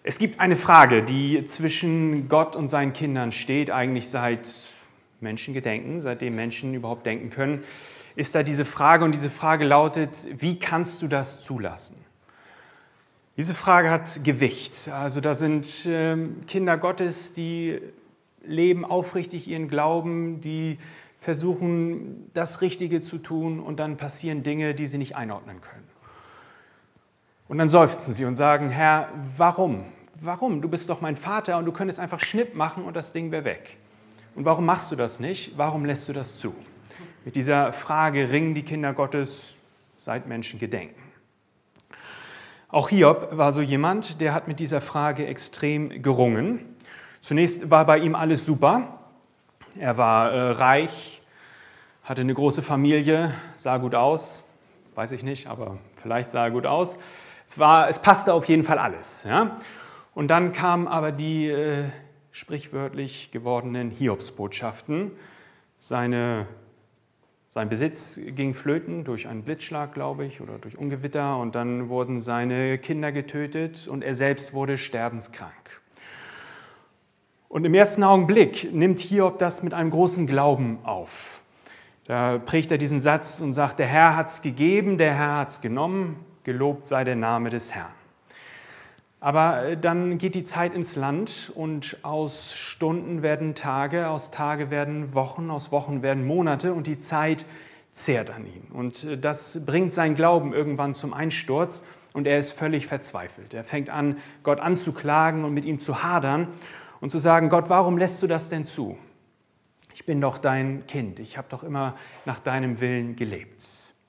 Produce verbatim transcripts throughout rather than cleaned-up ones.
Es gibt eine Frage, die zwischen Gott und seinen Kindern steht, eigentlich seit Menschengedenken, seitdem Menschen überhaupt denken können, ist da diese Frage und diese Frage lautet, wie kannst du das zulassen? Diese Frage hat Gewicht. Also da sind äh, Kinder Gottes, die leben aufrichtig ihren Glauben, die versuchen, das Richtige zu tun und dann passieren Dinge, die sie nicht einordnen können. Und dann seufzen sie und sagen, Herr, warum? Warum? Du bist doch mein Vater und du könntest einfach Schnipp machen und das Ding wäre weg. Und warum machst du das nicht? Warum lässt du das zu? Mit dieser Frage ringen die Kinder Gottes seit Menschengedenken. Auch Hiob war so jemand, der hat mit dieser Frage extrem gerungen. Zunächst war bei ihm alles super. Er war äh, reich, hatte eine große Familie, sah gut aus. Weiß ich nicht, aber vielleicht sah er gut aus. Es, war, es passte auf jeden Fall alles. Ja? Und dann kamen aber die äh, sprichwörtlich gewordenen Hiobsbotschaften. Seine, sein Besitz ging flöten durch einen Blitzschlag, glaube ich, oder durch Ungewitter. Und dann wurden seine Kinder getötet und er selbst wurde sterbenskrank. Und im ersten Augenblick nimmt Hiob das mit einem großen Glauben auf. Da prägt er diesen Satz und sagt, der Herr hat es gegeben, der Herr hat es genommen, gelobt sei der Name des Herrn. Aber dann geht die Zeit ins Land und aus Stunden werden Tage, aus Tage werden Wochen, aus Wochen werden Monate und die Zeit zehrt an ihn. Und das bringt seinen Glauben irgendwann zum Einsturz und er ist völlig verzweifelt. Er fängt an, Gott anzuklagen und mit ihm zu hadern und zu sagen, Gott, warum lässt du das denn zu? Ich bin doch dein Kind, ich habe doch immer nach deinem Willen gelebt.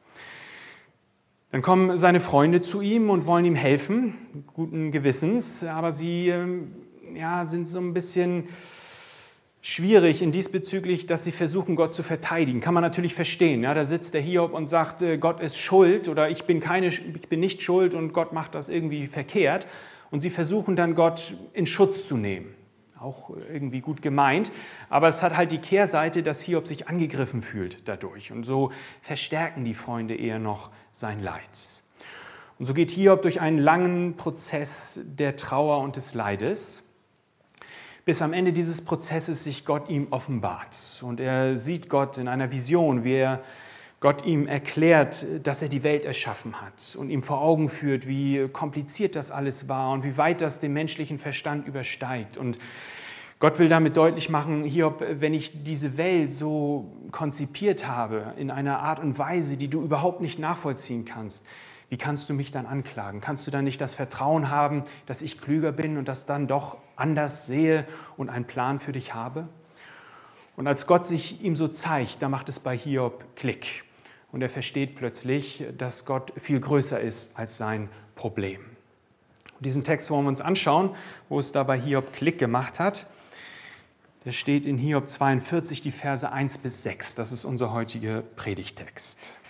Dann kommen seine Freunde zu ihm und wollen ihm helfen, guten Gewissens, aber sie ja, sind so ein bisschen schwierig in diesbezüglich, dass sie versuchen, Gott zu verteidigen. Kann man natürlich verstehen. Ja, da sitzt der Hiob und sagt, Gott ist schuld oder ich bin, keine, ich bin nicht schuld und Gott macht das irgendwie verkehrt. Und sie versuchen dann, Gott in Schutz zu nehmen. Auch irgendwie gut gemeint, aber es hat halt die Kehrseite, dass Hiob sich angegriffen fühlt dadurch. Und so verstärken die Freunde eher noch sein Leid. Und so geht Hiob durch einen langen Prozess der Trauer und des Leides, bis am Ende dieses Prozesses sich Gott ihm offenbart. Und er sieht Gott in einer Vision, wie er Gott ihm erklärt, dass er die Welt erschaffen hat und ihm vor Augen führt, wie kompliziert das alles war und wie weit das den menschlichen Verstand übersteigt. Und Gott will damit deutlich machen, Hiob, wenn ich diese Welt so konzipiert habe, in einer Art und Weise, die du überhaupt nicht nachvollziehen kannst, wie kannst du mich dann anklagen? Kannst du dann nicht das Vertrauen haben, dass ich klüger bin und das dann doch anders sehe und einen Plan für dich habe? Und als Gott sich ihm so zeigt, da macht es bei Hiob Klick. Und er versteht plötzlich, dass Gott viel größer ist als sein Problem. Und diesen Text wollen wir uns anschauen, wo es da bei Hiob Klick gemacht hat. Der steht in Hiob zweiundvierzig, die Verse eins bis sechs. Das ist unser heutiger Predigtext.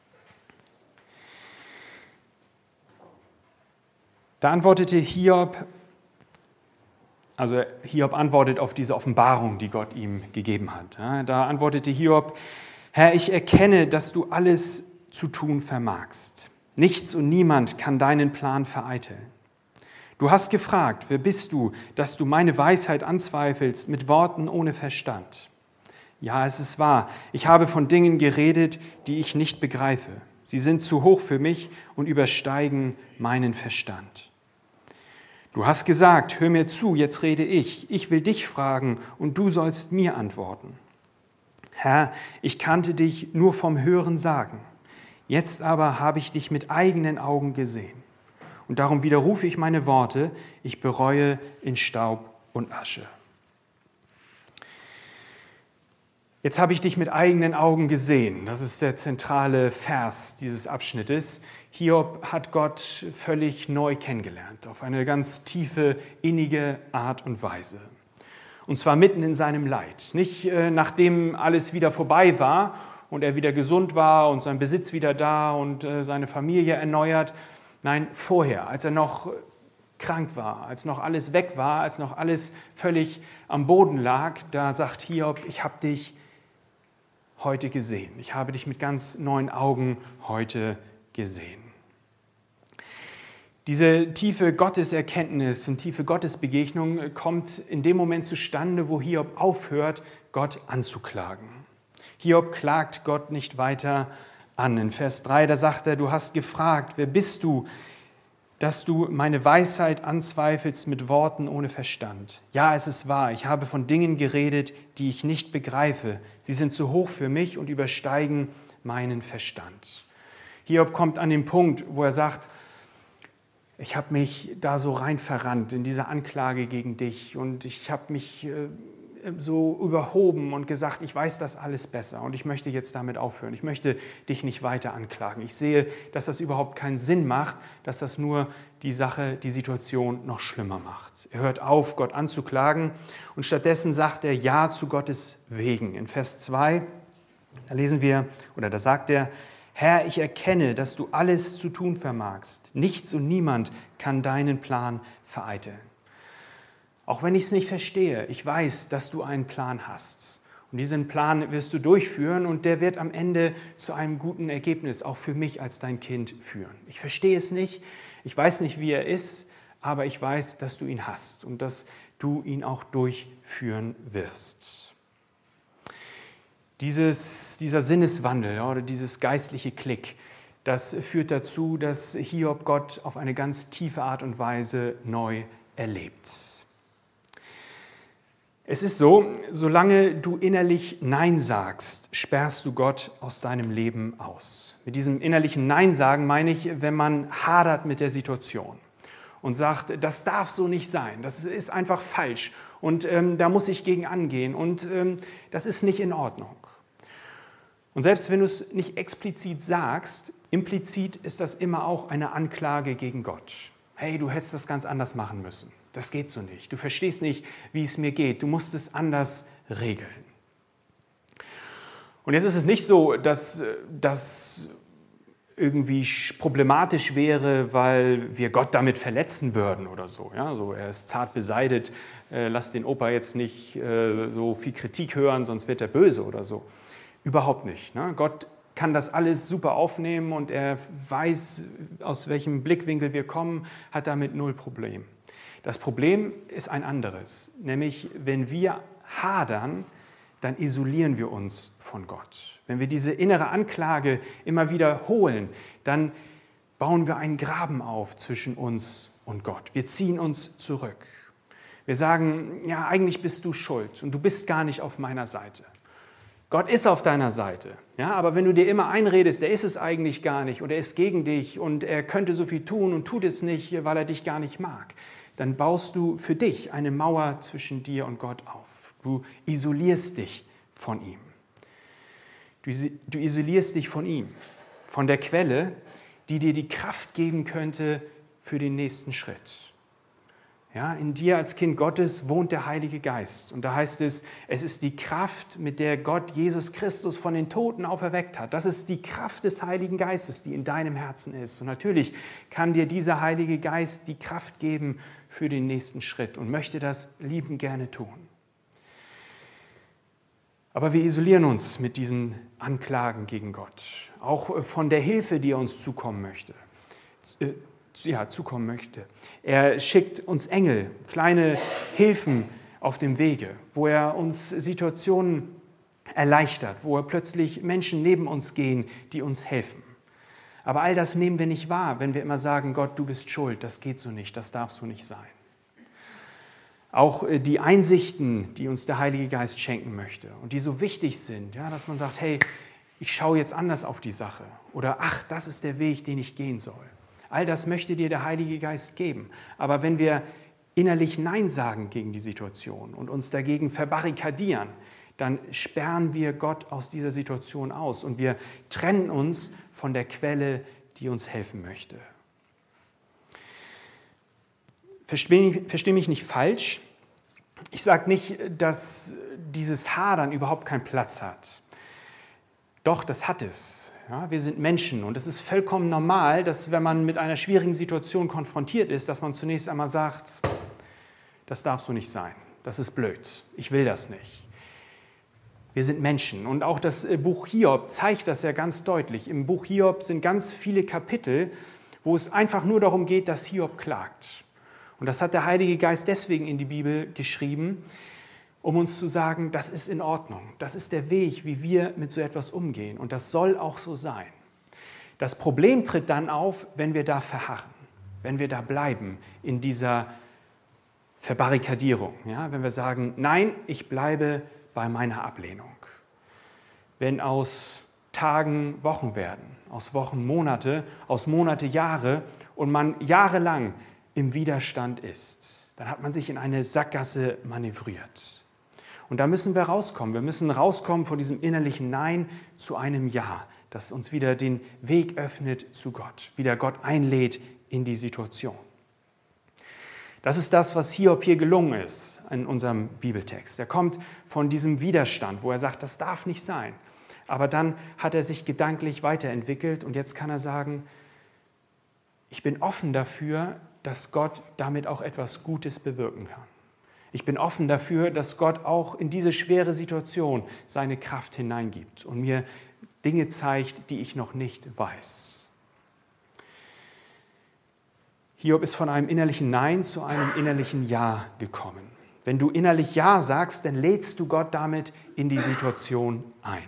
Da antwortete Hiob, also Hiob antwortet auf diese Offenbarung, die Gott ihm gegeben hat. Da antwortete Hiob, Herr, ich erkenne, dass du alles zu tun vermagst. Nichts und niemand kann deinen Plan vereiteln. Du hast gefragt, wer bist du, dass du meine Weisheit anzweifelst mit Worten ohne Verstand? Ja, es ist wahr, ich habe von Dingen geredet, die ich nicht begreife. Sie sind zu hoch für mich und übersteigen meinen Verstand. Du hast gesagt, hör mir zu, jetzt rede ich. Ich will dich fragen und du sollst mir antworten. Herr, ich kannte dich nur vom Hören sagen. Jetzt aber habe ich dich mit eigenen Augen gesehen. Und darum widerrufe ich meine Worte, ich bereue in Staub und Asche. Jetzt habe ich dich mit eigenen Augen gesehen. Das ist der zentrale Vers dieses Abschnittes. Hiob hat Gott völlig neu kennengelernt, auf eine ganz tiefe, innige Art und Weise. Und zwar mitten in seinem Leid. Nicht äh, nachdem alles wieder vorbei war und er wieder gesund war und sein Besitz wieder da und äh, seine Familie erneuert. Nein, vorher, als er noch krank war, als noch alles weg war, als noch alles völlig am Boden lag, da sagt Hiob, ich habe dich heute gesehen. Ich habe dich mit ganz neuen Augen heute gesehen. Diese tiefe Gotteserkenntnis und tiefe Gottesbegegnung kommt in dem Moment zustande, wo Hiob aufhört, Gott anzuklagen. Hiob klagt Gott nicht weiter an. In Vers drei, da sagt er, du hast gefragt, wer bist du, dass du meine Weisheit anzweifelst mit Worten ohne Verstand. Ja, es ist wahr, ich habe von Dingen geredet, die ich nicht begreife. Sie sind zu hoch für mich und übersteigen meinen Verstand. Hiob kommt an den Punkt, wo er sagt, ich habe mich da so rein verrannt in diese Anklage gegen dich und ich habe mich äh, so überhoben und gesagt, ich weiß das alles besser und ich möchte jetzt damit aufhören. Ich möchte dich nicht weiter anklagen. Ich sehe, dass das überhaupt keinen Sinn macht, dass das nur die Sache, die Situation noch schlimmer macht. Er hört auf, Gott anzuklagen und stattdessen sagt er Ja zu Gottes Wegen. In Vers zwei, da lesen wir, oder da sagt er, Herr, ich erkenne, dass du alles zu tun vermagst. Nichts und niemand kann deinen Plan vereiteln. Auch wenn ich es nicht verstehe, ich weiß, dass du einen Plan hast. Und diesen Plan wirst du durchführen und der wird am Ende zu einem guten Ergebnis, auch für mich als dein Kind, führen. Ich verstehe es nicht, ich weiß nicht, wie er ist, aber ich weiß, dass du ihn hast und dass du ihn auch durchführen wirst. Dieses, dieser Sinneswandel oder dieses geistliche Klick, das führt dazu, dass Hiob Gott auf eine ganz tiefe Art und Weise neu erlebt. Es ist so, solange du innerlich Nein sagst, sperrst du Gott aus deinem Leben aus. Mit diesem innerlichen Nein sagen meine ich, wenn man hadert mit der Situation und sagt, das darf so nicht sein, das ist einfach falsch und ähm, da muss ich gegen angehen und ähm, das ist nicht in Ordnung. Und selbst wenn du es nicht explizit sagst, implizit ist das immer auch eine Anklage gegen Gott. Hey, du hättest das ganz anders machen müssen. Das geht so nicht. Du verstehst nicht, wie es mir geht. Du musst es anders regeln. Und jetzt ist es nicht so, dass das irgendwie problematisch wäre, weil wir Gott damit verletzen würden oder so. Ja, so er ist zart beseitet, äh, lass den Opa jetzt nicht äh, so viel Kritik hören, sonst wird er böse oder so. Überhaupt nicht. Ne? Gott kann das alles super aufnehmen und er weiß, aus welchem Blickwinkel wir kommen, hat damit null Problem. Das Problem ist ein anderes, nämlich wenn wir hadern, dann isolieren wir uns von Gott. Wenn wir diese innere Anklage immer wiederholen, dann bauen wir einen Graben auf zwischen uns und Gott. Wir ziehen uns zurück. Wir sagen, ja, eigentlich bist du schuld und du bist gar nicht auf meiner Seite. Gott ist auf deiner Seite, ja, aber wenn du dir immer einredest, der ist es eigentlich gar nicht oder er ist gegen dich und er könnte so viel tun und tut es nicht, weil er dich gar nicht mag, dann baust du für dich eine Mauer zwischen dir und Gott auf. Du isolierst dich von ihm. Du, du isolierst dich von ihm, von der Quelle, die dir die Kraft geben könnte für den nächsten Schritt. Ja, in dir als Kind Gottes wohnt der Heilige Geist. Und da heißt es, es ist die Kraft, mit der Gott Jesus Christus von den Toten auferweckt hat. Das ist die Kraft des Heiligen Geistes, die in deinem Herzen ist. Und natürlich kann dir dieser Heilige Geist die Kraft geben für den nächsten Schritt und möchte das liebend gerne tun. Aber wir isolieren uns mit diesen Anklagen gegen Gott, auch von der Hilfe, die er uns zukommen möchte. Ja, zukommen möchte. Er schickt uns Engel, kleine Hilfen auf dem Wege, wo er uns Situationen erleichtert, wo er plötzlich Menschen neben uns gehen, die uns helfen. Aber all das nehmen wir nicht wahr, wenn wir immer sagen, Gott, du bist schuld, das geht so nicht, das darf so nicht sein. Auch die Einsichten, die uns der Heilige Geist schenken möchte und die so wichtig sind, ja, dass man sagt, hey, ich schaue jetzt anders auf die Sache oder ach, das ist der Weg, den ich gehen soll. All das möchte dir der Heilige Geist geben. Aber wenn wir innerlich Nein sagen gegen die Situation und uns dagegen verbarrikadieren, dann sperren wir Gott aus dieser Situation aus und wir trennen uns von der Quelle, die uns helfen möchte. Versteh, versteh mich nicht falsch. Ich sage nicht, dass dieses Hadern überhaupt keinen Platz hat. Doch, das hat es. Ja, wir sind Menschen und es ist vollkommen normal, dass wenn man mit einer schwierigen Situation konfrontiert ist, dass man zunächst einmal sagt, das darf so nicht sein, das ist blöd, ich will das nicht. Wir sind Menschen und auch das Buch Hiob zeigt das ja ganz deutlich. Im Buch Hiob sind ganz viele Kapitel, wo es einfach nur darum geht, dass Hiob klagt. Und das hat der Heilige Geist deswegen in die Bibel geschrieben, um uns zu sagen, das ist in Ordnung, das ist der Weg, wie wir mit so etwas umgehen und das soll auch so sein. Das Problem tritt dann auf, wenn wir da verharren, wenn wir da bleiben in dieser Verbarrikadierung, ja? Wenn wir sagen, nein, ich bleibe bei meiner Ablehnung. Wenn aus Tagen Wochen werden, aus Wochen Monate, aus Monate Jahre und man jahrelang im Widerstand ist, dann hat man sich in eine Sackgasse manövriert. Und da müssen wir rauskommen. Wir müssen rauskommen von diesem innerlichen Nein zu einem Ja, das uns wieder den Weg öffnet zu Gott, wieder Gott einlädt in die Situation. Das ist das, was Hiob hier gelungen ist in unserem Bibeltext. Er kommt von diesem Widerstand, wo er sagt, das darf nicht sein. Aber dann hat er sich gedanklich weiterentwickelt und jetzt kann er sagen, ich bin offen dafür, dass Gott damit auch etwas Gutes bewirken kann. Ich bin offen dafür, dass Gott auch in diese schwere Situation seine Kraft hineingibt und mir Dinge zeigt, die ich noch nicht weiß. Hiob ist von einem innerlichen Nein zu einem innerlichen Ja gekommen. Wenn du innerlich Ja sagst, dann lädst du Gott damit in die Situation ein.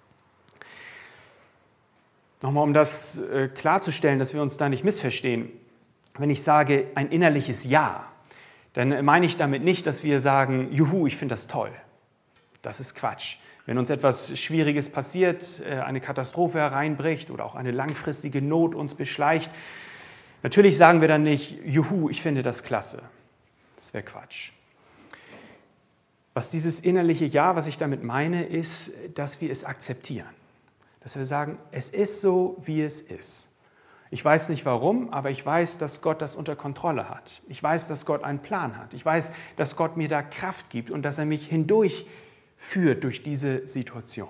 Nochmal, um das äh, klarzustellen, dass wir uns da nicht missverstehen. Wenn ich sage ein innerliches Ja, dann meine ich damit nicht, dass wir sagen, juhu, ich finde das toll. Das ist Quatsch. Wenn uns etwas Schwieriges passiert, eine Katastrophe hereinbricht oder auch eine langfristige Not uns beschleicht, natürlich sagen wir dann nicht, juhu, ich finde das klasse. Das wäre Quatsch. Was dieses innerliche Ja, was ich damit meine, ist, dass wir es akzeptieren. Dass wir sagen, es ist so, wie es ist. Ich weiß nicht warum, aber ich weiß, dass Gott das unter Kontrolle hat. Ich weiß, dass Gott einen Plan hat. Ich weiß, dass Gott mir da Kraft gibt und dass er mich hindurch führt durch diese Situation.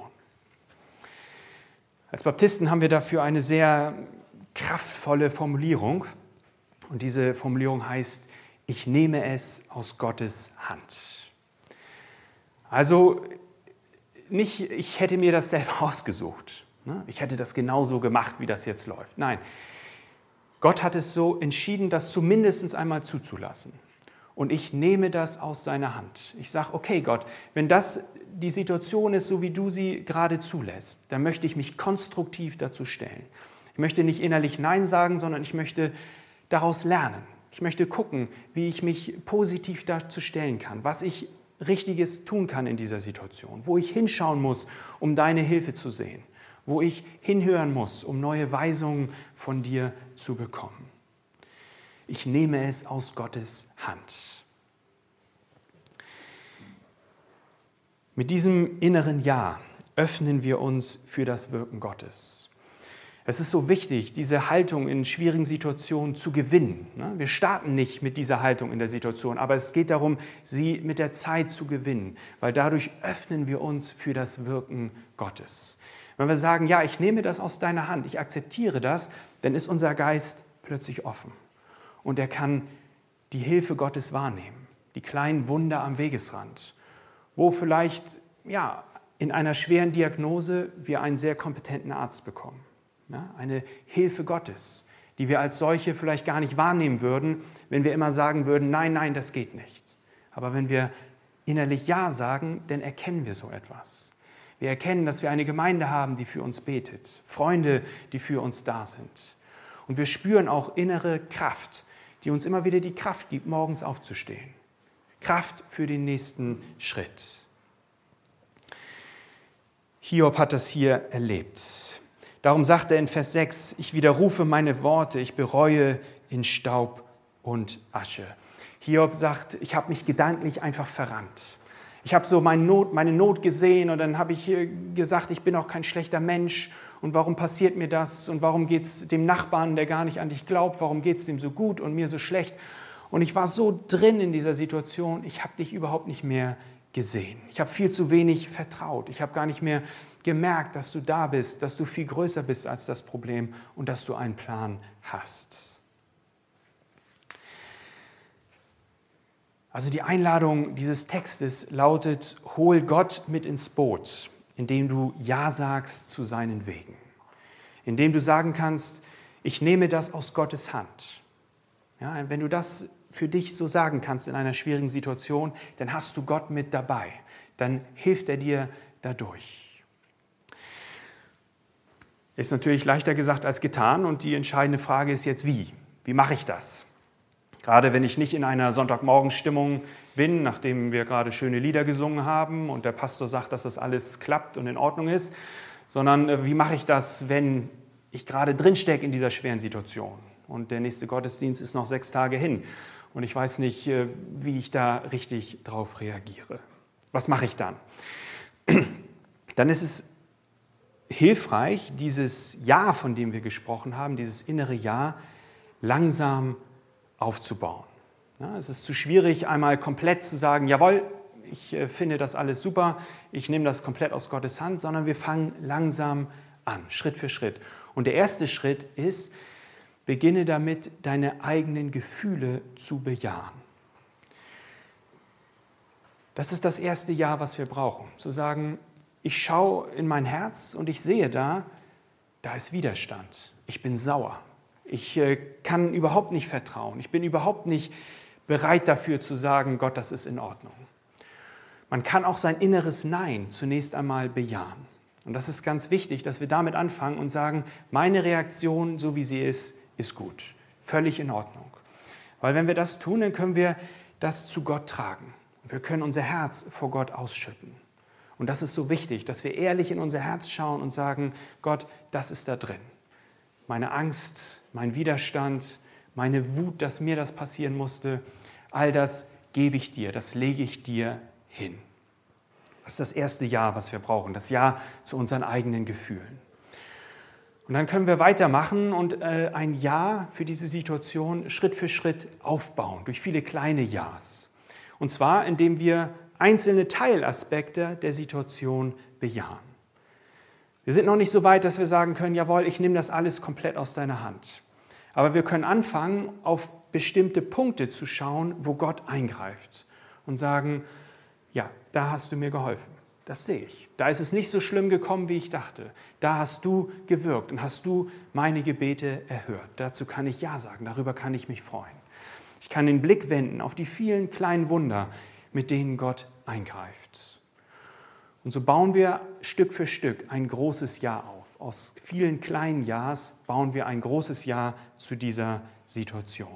Als Baptisten haben wir dafür eine sehr kraftvolle Formulierung. Und diese Formulierung heißt, ich nehme es aus Gottes Hand. Also nicht, ich hätte mir das selber ausgesucht. Ich hätte das genauso gemacht, wie das jetzt läuft. Nein, Gott hat es so entschieden, das zumindest einmal zuzulassen. Und ich nehme das aus seiner Hand. Ich sage, okay Gott, wenn das die Situation ist, so wie du sie gerade zulässt, dann möchte ich mich konstruktiv dazu stellen. Ich möchte nicht innerlich Nein sagen, sondern ich möchte daraus lernen. Ich möchte gucken, wie ich mich positiv dazu stellen kann, was ich Richtiges tun kann in dieser Situation, wo ich hinschauen muss, um deine Hilfe zu sehen, wo ich hinhören muss, um neue Weisungen von dir zu bekommen. Ich nehme es aus Gottes Hand. Mit diesem inneren Ja öffnen wir uns für das Wirken Gottes. Es ist so wichtig, diese Haltung in schwierigen Situationen zu gewinnen. Wir starten nicht mit dieser Haltung in der Situation, aber es geht darum, sie mit der Zeit zu gewinnen, weil dadurch öffnen wir uns für das Wirken Gottes. Wenn wir sagen, ja, ich nehme das aus deiner Hand, ich akzeptiere das, dann ist unser Geist plötzlich offen und er kann die Hilfe Gottes wahrnehmen, die kleinen Wunder am Wegesrand, wo vielleicht ja, in einer schweren Diagnose wir einen sehr kompetenten Arzt bekommen. Ja, eine Hilfe Gottes, die wir als solche vielleicht gar nicht wahrnehmen würden, wenn wir immer sagen würden, nein, nein, das geht nicht. Aber wenn wir innerlich Ja sagen, dann erkennen wir so etwas. Wir erkennen, dass wir eine Gemeinde haben, die für uns betet, Freunde, die für uns da sind. Und wir spüren auch innere Kraft, die uns immer wieder die Kraft gibt, morgens aufzustehen. Kraft für den nächsten Schritt. Hiob hat das hier erlebt. Darum sagt er in Vers sechs, ich widerrufe meine Worte, ich bereue in Staub und Asche. Hiob sagt, ich habe mich gedanklich einfach verrannt. Ich habe so meine Not, meine Not gesehen und dann habe ich gesagt, ich bin auch kein schlechter Mensch und warum passiert mir das und warum geht es dem Nachbarn, der gar nicht an dich glaubt, warum geht es dem so gut und mir so schlecht. Und ich war so drin in dieser Situation, ich habe dich überhaupt nicht mehr gesehen. Ich habe viel zu wenig vertraut. Ich habe gar nicht mehr gemerkt, dass du da bist, dass du viel größer bist als das Problem und dass du einen Plan hast. Also die Einladung dieses Textes lautet, hol Gott mit ins Boot, indem du Ja sagst zu seinen Wegen. Indem du sagen kannst, Ich nehme das aus Gottes Hand. Ja, wenn du das für dich so sagen kannst in einer schwierigen Situation, dann hast du Gott mit dabei. Dann hilft er dir dadurch. Ist natürlich leichter gesagt als getan und die entscheidende Frage ist jetzt, wie? Wie mache ich das? Gerade wenn ich nicht in einer Sonntagmorgenstimmung bin, nachdem wir gerade schöne Lieder gesungen haben und der Pastor sagt, dass das alles klappt und in Ordnung ist, sondern wie mache ich das, wenn ich gerade drinstecke in dieser schweren Situation und der nächste Gottesdienst ist noch sechs Tage hin und ich weiß nicht, wie ich da richtig drauf reagiere. Was mache ich dann? Dann ist es hilfreich, dieses Ja, von dem wir gesprochen haben, dieses innere Ja, langsam aufzubauen. Ja, es ist zu schwierig, einmal komplett zu sagen, jawohl, ich äh, finde das alles super, ich nehme das komplett aus Gottes Hand, sondern wir fangen langsam an, Schritt für Schritt. Und der erste Schritt ist, beginne damit, deine eigenen Gefühle zu bejahen. Das ist das erste Ja, was wir brauchen, zu sagen, ich schaue in mein Herz und ich sehe da, da ist Widerstand, ich bin sauer. Ich kann überhaupt nicht vertrauen. Ich bin überhaupt nicht bereit dafür zu sagen, Gott, das ist in Ordnung. Man kann auch sein inneres Nein zunächst einmal bejahen. Und das ist ganz wichtig, dass wir damit anfangen und sagen, meine Reaktion, so wie sie ist, ist gut. Völlig in Ordnung. Weil wenn wir das tun, dann können wir das zu Gott tragen. Wir können unser Herz vor Gott ausschütten. Und das ist so wichtig, dass wir ehrlich in unser Herz schauen und sagen, Gott, das ist da drin. Meine Angst, mein Widerstand, meine Wut, dass mir das passieren musste, all das gebe ich dir, das lege ich dir hin. Das ist das erste Ja, was wir brauchen, das Ja zu unseren eigenen Gefühlen. Und dann können wir weitermachen und äh, ein Ja für diese Situation Schritt für Schritt aufbauen, durch viele kleine Ja's. Und zwar, indem wir einzelne Teilaspekte der Situation bejahen. Wir sind noch nicht so weit, dass wir sagen können, jawohl, ich nehme das alles komplett aus deiner Hand. Aber wir können anfangen, auf bestimmte Punkte zu schauen, wo Gott eingreift und sagen, ja, da hast du mir geholfen, das sehe ich. Da ist es nicht so schlimm gekommen, wie ich dachte. Da hast du gewirkt und hast du meine Gebete erhört. Dazu kann ich Ja sagen, darüber kann ich mich freuen. Ich kann den Blick wenden auf die vielen kleinen Wunder, mit denen Gott eingreift. Und so bauen wir Stück für Stück ein großes Ja auf. Aus vielen kleinen Ja's bauen wir ein großes Ja zu dieser Situation.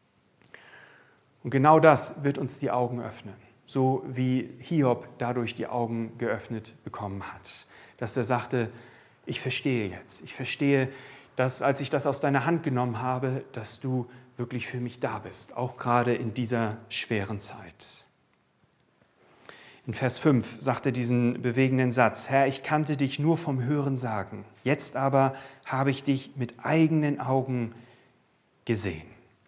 Und genau das wird uns die Augen öffnen, so wie Hiob dadurch die Augen geöffnet bekommen hat. Dass er sagte, ich verstehe jetzt, ich verstehe, dass als ich das aus deiner Hand genommen habe, dass du wirklich für mich da bist, auch gerade in dieser schweren Zeit. In Vers fünf sagt er diesen bewegenden Satz, Herr, ich kannte dich nur vom Hören sagen, jetzt aber habe ich dich mit eigenen Augen gesehen.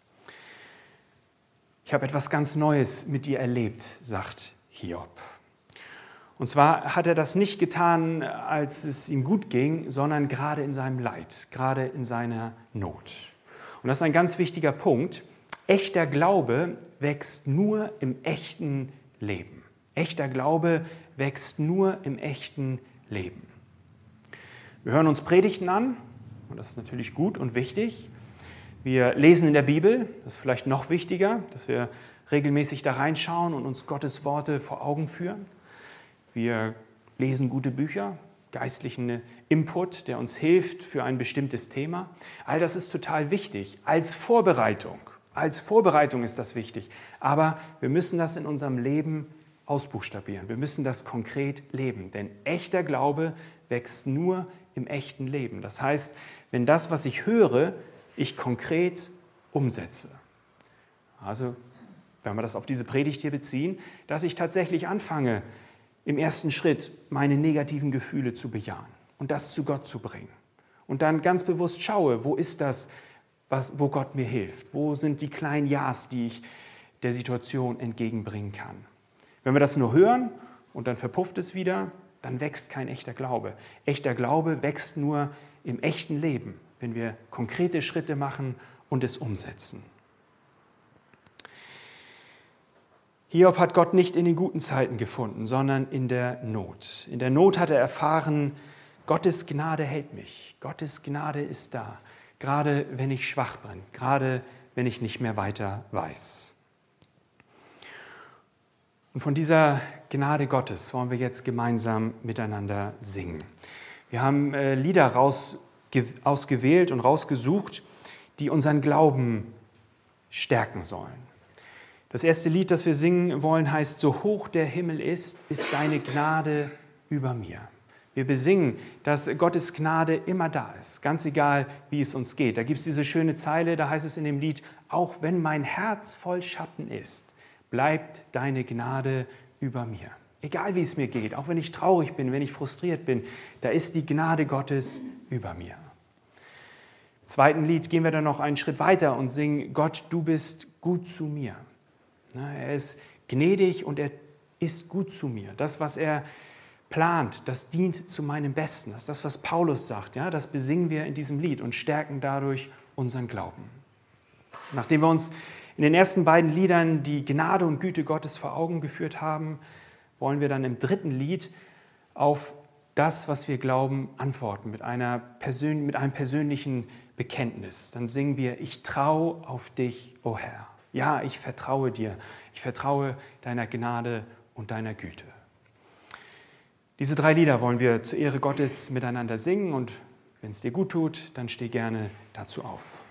Ich habe etwas ganz Neues mit dir erlebt, sagt Hiob. Und zwar hat er das nicht getan, als es ihm gut ging, sondern gerade in seinem Leid, gerade in seiner Not. Und das ist ein ganz wichtiger Punkt. Echter Glaube wächst nur im echten Leben. Echter Glaube wächst nur im echten Leben. Wir hören uns Predigten an, und das ist natürlich gut und wichtig. Wir lesen in der Bibel, das ist vielleicht noch wichtiger, dass wir regelmäßig da reinschauen und uns Gottes Worte vor Augen führen. Wir lesen gute Bücher, geistlichen Input, der uns hilft für ein bestimmtes Thema. All das ist total wichtig, als Vorbereitung. Als Vorbereitung ist das wichtig, aber wir müssen das in unserem Leben ausbuchstabieren. Wir müssen das konkret leben, denn echter Glaube wächst nur im echten Leben. Das heißt, wenn das, was ich höre, ich konkret umsetze. Also, wenn wir das auf diese Predigt hier beziehen, dass ich tatsächlich anfange, im ersten Schritt meine negativen Gefühle zu bejahen und das zu Gott zu bringen. Und dann ganz bewusst schaue, wo ist das, was, wo Gott mir hilft? Wo sind die kleinen Ja's, die ich der Situation entgegenbringen kann? Wenn wir das nur hören und dann verpufft es wieder, dann wächst kein echter Glaube. Echter Glaube wächst nur im echten Leben, wenn wir konkrete Schritte machen und es umsetzen. Hiob hat Gott nicht in den guten Zeiten gefunden, sondern in der Not. In der Not hat er erfahren, Gottes Gnade hält mich, Gottes Gnade ist da. gerade wenn ich schwach bin, gerade wenn ich nicht mehr weiter weiß. Und von dieser Gnade Gottes wollen wir jetzt gemeinsam miteinander singen. Wir haben äh, Lieder raus, ausgewählt und rausgesucht, die unseren Glauben stärken sollen. Das erste Lied, das wir singen wollen, heißt: So hoch der Himmel ist, ist deine Gnade über mir. Wir besingen, dass Gottes Gnade immer da ist, ganz egal, wie es uns geht. Da gibt es diese schöne Zeile, da heißt es in dem Lied: Auch wenn mein Herz voll Schatten ist, bleibt deine Gnade über mir. Egal, wie es mir geht, auch wenn ich traurig bin, wenn ich frustriert bin, da ist die Gnade Gottes über mir. Im zweiten Lied gehen wir dann noch einen Schritt weiter und singen: Gott, du bist gut zu mir. Er ist gnädig und er ist gut zu mir. Das, was er plant, das dient zu meinem Besten. Das ist das, was Paulus sagt. Ja, das besingen wir in diesem Lied und stärken dadurch unseren Glauben. Nachdem wir uns in den ersten beiden Liedern die Gnade und Güte Gottes vor Augen geführt haben, wollen wir dann im dritten Lied auf das, was wir glauben, antworten mit, einer Persön- mit einem persönlichen Bekenntnis. Dann singen wir: Ich traue auf dich, o Herr. Ja, ich vertraue dir. Ich vertraue deiner Gnade und deiner Güte. Diese drei Lieder wollen wir zur Ehre Gottes miteinander singen und wenn es dir gut tut, dann steh gerne dazu auf.